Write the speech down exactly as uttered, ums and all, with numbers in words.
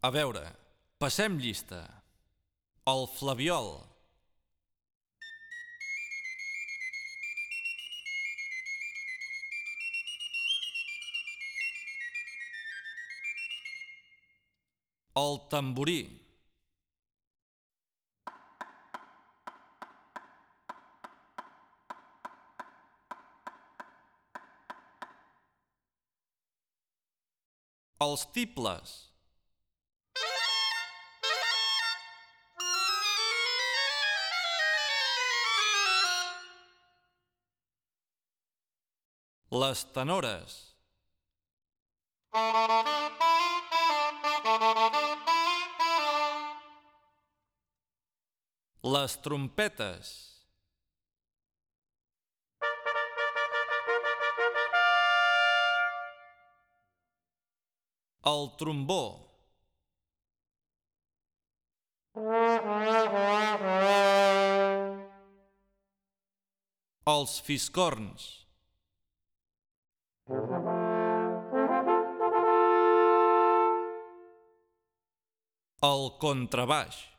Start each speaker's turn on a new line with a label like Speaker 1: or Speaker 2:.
Speaker 1: A veure, passem llista. El flabiol. El tamborí. Els tibles. Les tenores. Les trompetes. El trombó. Els fiscorns. El contrabaix.